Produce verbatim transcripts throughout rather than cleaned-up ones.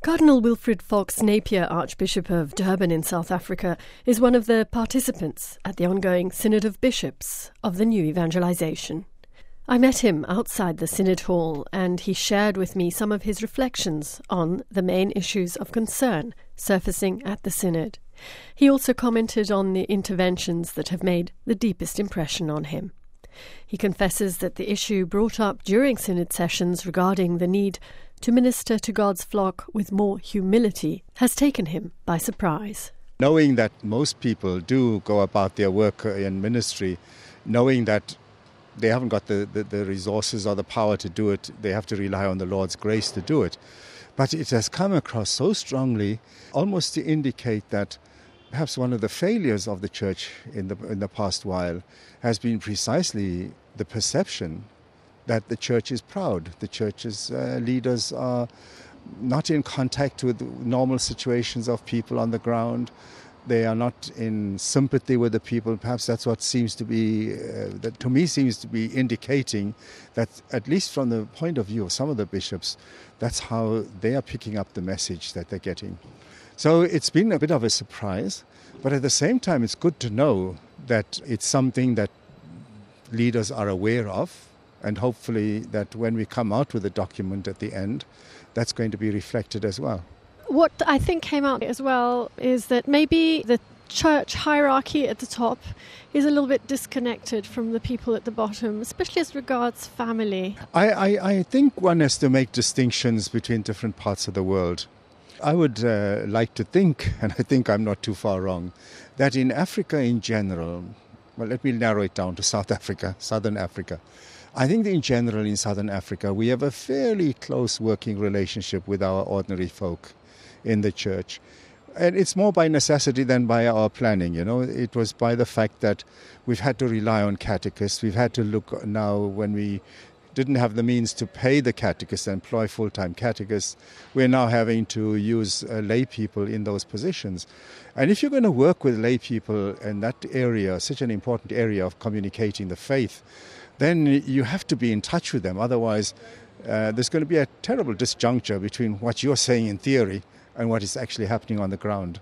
Cardinal Wilfrid Fox Napier, Archbishop of Durban in South Africa, is one of the participants at the ongoing Synod of Bishops of the New Evangelization. I met him outside the Synod Hall and he shared with me some of his reflections on the main issues of concern surfacing at the Synod. He also commented on the interventions that have made the deepest impression on him. He confesses that the issue brought up during Synod sessions regarding the need to minister to God's flock with more humility has taken him by surprise. Knowing that most people do go about their work in ministry, knowing that they haven't got the, the, the resources or the power to do it, they have to rely on the Lord's grace to do it. But it has come across so strongly, almost to indicate that perhaps one of the failures of the church in the in the past while has been precisely the perception that the church is proud. The church's uh, leaders are not in contact with normal situations of people on the ground. They are not in sympathy with the people. Perhaps that's what seems to be, uh, that to me seems to be indicating that, at least from the point of view of some of the bishops, that's how they are picking up the message that they're getting. So it's been a bit of a surprise, but at the same time it's good to know that it's something that leaders are aware of, and hopefully that when we come out with a document at the end, that's going to be reflected as well. What I think came out as well is that maybe the church hierarchy at the top is a little bit disconnected from the people at the bottom, especially as regards family. I, I, I think one has to make distinctions between different parts of the world. I would uh, like to think, and I think I'm not too far wrong, that in Africa in general, well, let me narrow it down to South Africa, Southern Africa. I think that in general in Southern Africa, we have a fairly close working relationship with our ordinary folk in the church. And it's more by necessity than by our planning, you know. It was by the fact that we've had to rely on catechists. We've had to look now, when we didn't have the means to pay the catechists and employ full-time catechists, we're now having to use uh, lay people in those positions. And if you're going to work with lay people in that area, such an important area of communicating the faith, then you have to be in touch with them. Otherwise, uh, there's going to be a terrible disjuncture between what you're saying in theory and what is actually happening on the ground.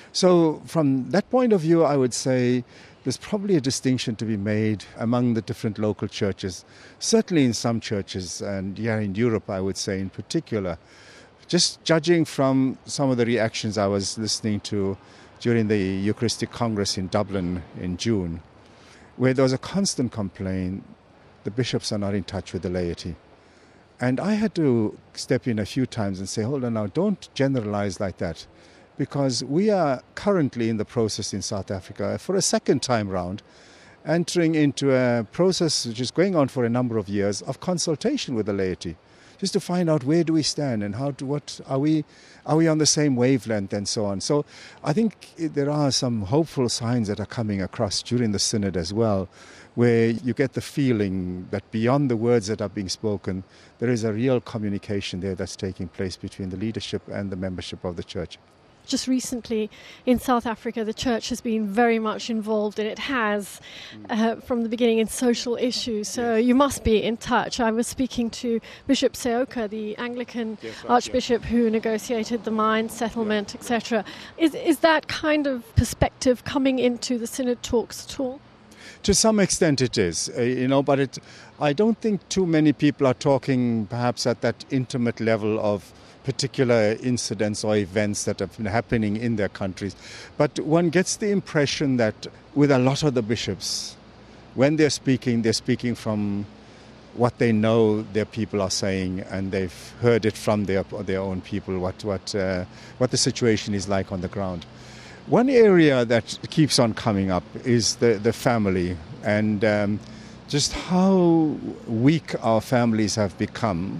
So from that point of view, I would say there's probably a distinction to be made among the different local churches. Certainly in some churches, and yeah, in Europe, I would say in particular. Just judging from some of the reactions I was listening to during the Eucharistic Congress in Dublin in June, where there was a constant complaint, the bishops are not in touch with the laity. And I had to step in a few times and say, hold on now, don't generalize like that. Because we are currently in the process in South Africa, for a second time round, entering into a process which is going on for a number of years of consultation with the laity, just to find out where do we stand and how to, what are we, are we on the same wavelength and so on. So I think there are some hopeful signs that are coming across during the Synod as well, where you get the feeling that beyond the words that are being spoken, there is a real communication there that's taking place between the leadership and the membership of the church. Just recently in South Africa, the church has been very much involved, and it has uh, from the beginning in social issues. So you must be in touch. I was speaking to Bishop Seoka, the Anglican yes, right, Archbishop yes. who negotiated the mine settlement, et cetera. Is, is that kind of perspective coming into the Synod talks at all? To some extent it is, uh, you know, but it, I don't think too many people are talking perhaps at that intimate level of particular incidents or events that have been happening in their countries. But one gets the impression that with a lot of the bishops, when they're speaking, they're speaking from what they know their people are saying, and they've heard it from their their own people, what, what, uh, what the situation is like on the ground. One area that keeps on coming up is the, the family, and um, just how weak our families have become,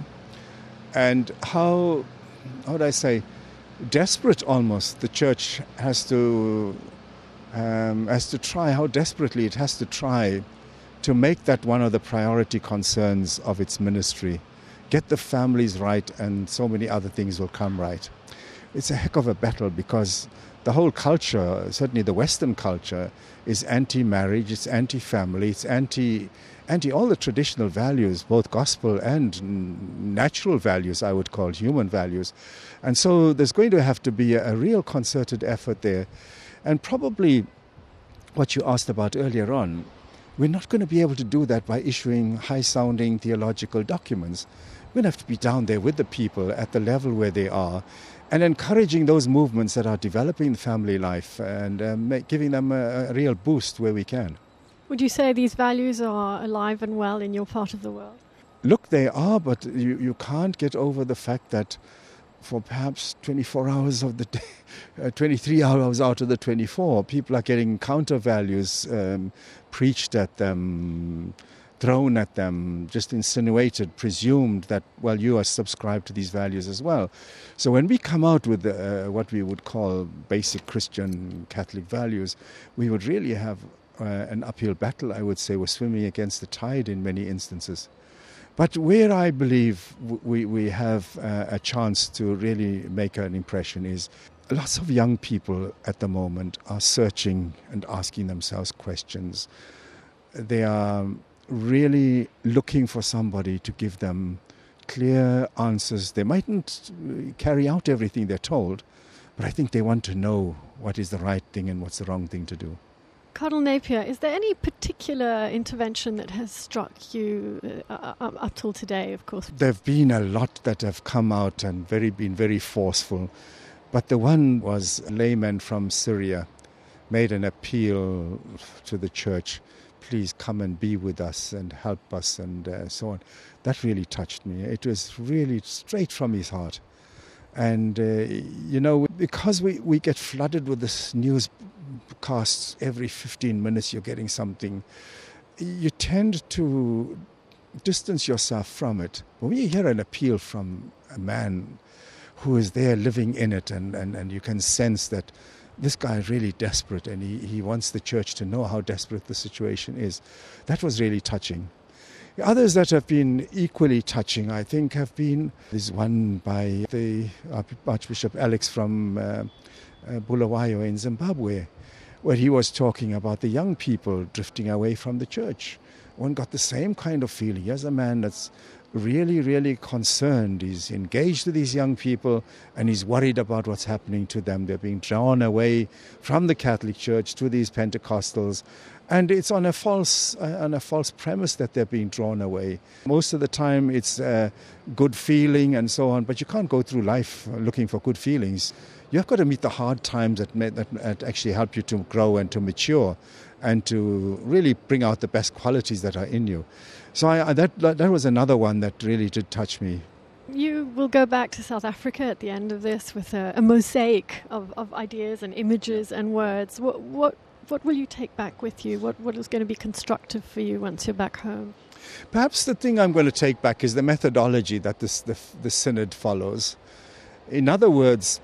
and how, how would I say, desperate almost the church has to um, has to try, how desperately it has to try to make that one of the priority concerns of its ministry. Get the families right and so many other things will come right. It's a heck of a battle because the whole culture, certainly the Western culture, is anti-marriage, it's anti-family, it's anti anti all the traditional values, both gospel and natural values, I would call human values. And so there's going to have to be a, a real concerted effort there. And probably what you asked about earlier on, we're not going to be able to do that by issuing high-sounding theological documents. We're going to have to be down there with the people at the level where they are and encouraging those movements that are developing the family life and um, make, giving them a, a real boost where we can. Would you say these values are alive and well in your part of the world? Look, they are, but you, you can't get over the fact that for perhaps twenty-four hours of the day, uh, twenty-three hours out of the twenty-four, people are getting counter values um, preached at them, thrown at them, just insinuated, presumed that, well, you are subscribed to these values as well. So when we come out with uh, what we would call basic Christian Catholic values, we would really have uh, an uphill battle, I would say. We're swimming against the tide in many instances. But where I believe we, we have uh, a chance to really make an impression is lots of young people at the moment are searching and asking themselves questions. They are really looking for somebody to give them clear answers. They mightn't carry out everything they're told, but I think they want to know what is the right thing and what's the wrong thing to do. Cardinal Napier, is there any particular intervention that has struck you uh, up, up till today, of course? There have been a lot that have come out and very been very forceful. But the one was a layman from Syria made an appeal to the church, please come and be with us and help us and uh, so on. That really touched me. It was really straight from his heart. And, uh, you know, because we, we get flooded with this newscasts every fifteen minutes, you're getting something, you tend to distance yourself from it. But when you hear an appeal from a man who is there living in it and, and, and you can sense that this guy is really desperate and he, he wants the church to know how desperate the situation is, that was really touching. Others that have been equally touching, I think, have been this one by the Archbishop Alex from uh, uh, Bulawayo in Zimbabwe, where he was talking about the young people drifting away from the church. One got the same kind of feeling. Here's a man that's really, really concerned. He's engaged with these young people and he's worried about what's happening to them. They're being drawn away from the Catholic Church to these Pentecostals. And it's on a false uh, on a false premise that they're being drawn away. Most of the time it's uh, good feeling and so on, but you can't go through life looking for good feelings. You've got to meet the hard times that, may, that, that actually help you to grow and to mature and to really bring out the best qualities that are in you. So I, I, that, that was another one that really did touch me. You will go back to South Africa at the end of this with a, a mosaic of, of ideas and images and words. What, what What will you take back with you? What What is going to be constructive for you once you're back home? Perhaps the thing I'm going to take back is the methodology that this, the, the Synod follows. In other words,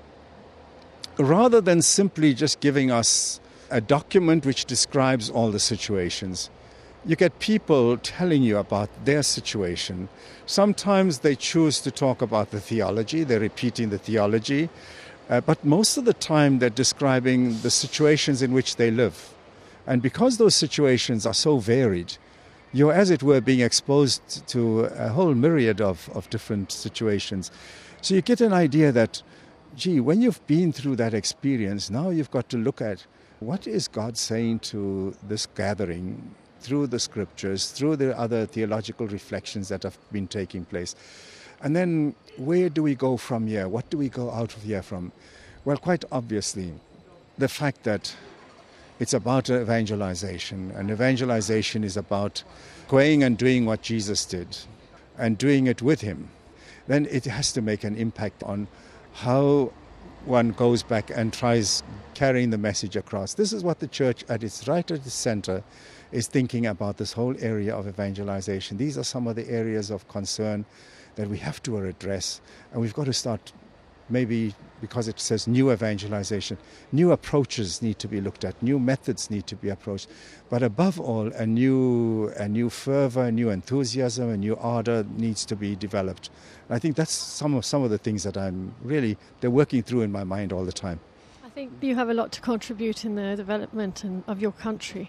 rather than simply just giving us a document which describes all the situations, you get people telling you about their situation. Sometimes they choose to talk about the theology, they're repeating the theology. Uh, but most of the time they're describing the situations in which they live. And because those situations are so varied, you're, as it were, being exposed to a whole myriad of, of different situations. So you get an idea that, gee, when you've been through that experience, now you've got to look at what is God saying to this gathering through the scriptures, through the other theological reflections that have been taking place. And then where do we go from here? What do we go out of here from? Well, quite obviously, the fact that it's about evangelization, and evangelization is about going and doing what Jesus did and doing it with him, then it has to make an impact on how one goes back and tries carrying the message across. This is what the church at its right at the center is thinking about, this whole area of evangelization. These are some of the areas of concern that we have to address, and we've got to start, maybe because it says new evangelization, new approaches need to be looked at, new methods need to be approached, but above all, a new a new fervor, a new enthusiasm, a new ardor needs to be developed. And I think that's some of some of the things that I'm really, they're working through in my mind all the time. I think you have a lot to contribute in the development of your country.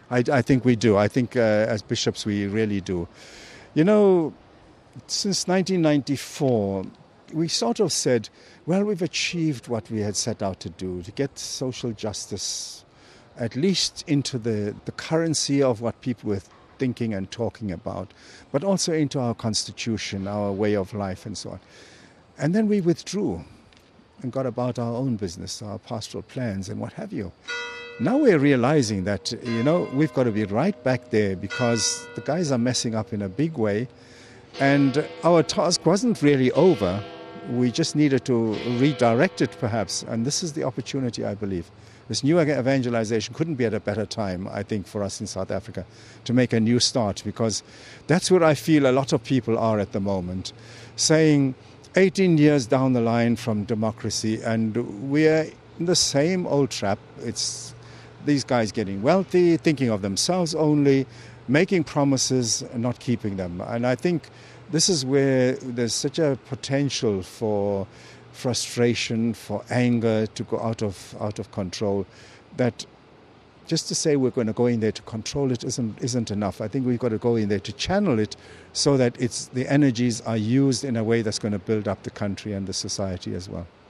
I, I think we do. I think uh, as bishops we really do. You know, since nineteen ninety-four, we sort of said, well, we've achieved what we had set out to do, to get social justice at least into the, the currency of what people were thinking and talking about, but also into our constitution, our way of life and so on. And then we withdrew and got about our own business, our pastoral plans and what have you. Now we're realizing that, you know, we've got to be right back there because the guys are messing up in a big way. And our task wasn't really over. We just needed to redirect it, perhaps. And this is the opportunity, I believe. This new evangelization couldn't be at a better time, I think, for us in South Africa to make a new start, because that's where I feel a lot of people are at the moment, saying eighteen years down the line from democracy, and we're in the same old trap. It's these guys getting wealthy, thinking of themselves only, making promises and not keeping them. And I think this is where there's such a potential for frustration, for anger to go out of out of control, that just to say we're going to go in there to control it isn't isn't enough. I think we've got to go in there to channel it so that it's the energies are used in a way that's going to build up the country and the society as well.